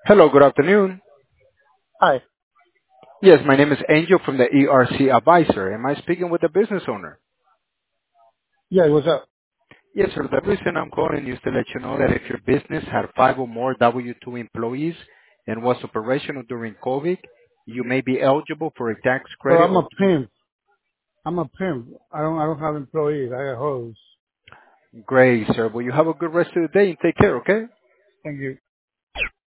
Hello, good afternoon. Hi. Yes, my name is Angel from the ERC Advisor. Am I speaking with the business owner? Yeah, what's up? Yes, sir. The reason I'm calling you is to let you know that if your business had five or more W-2 employees and was operational during COVID, you may be eligible for a tax So credit I'm or a pimp. I'm a pimp. I don't have employees. I got hoes. great, sir. Well, you have a good rest of the day and take care, okay? Thank you.